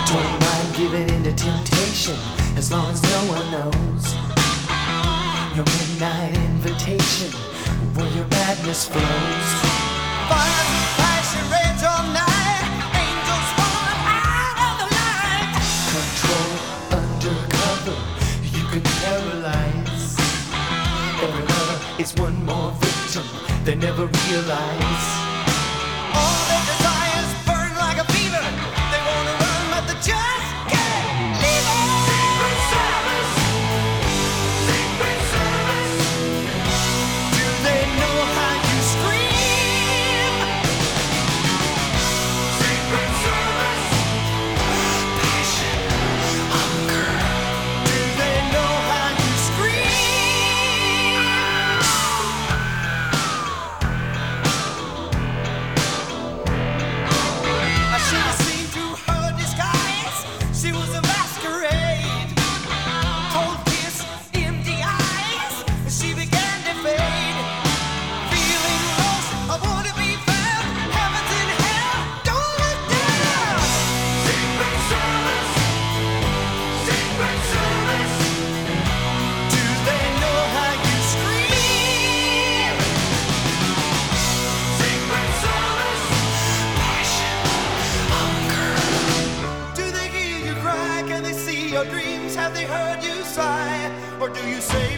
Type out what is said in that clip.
Don't mind giving in to temptation as long as no one knows. Your midnight invitation where your madness flows. Fires of passion rage all night. Angels falling out of the light. Control undercover, you can paralyze. Every lover is one more victim they never realize. All their desires burn like a fever. They wanna run but they just can't leave it. Secret Service, Secret Service. Do they know how you scream? Secret Service, passion, hunger. Do they know how you scream? I should have seen through her disguise. She was a masquerade. Cold kiss, empty eyes. She began to fade. Feeling lost, I want to be found. Heaven's in hell, don't look down. Secret Service, Secret Service. Do they know how you scream? Secret Service, passion, hunger. Do they hear you cry? Can they see your dreams? Have they heard you sigh? Or do you say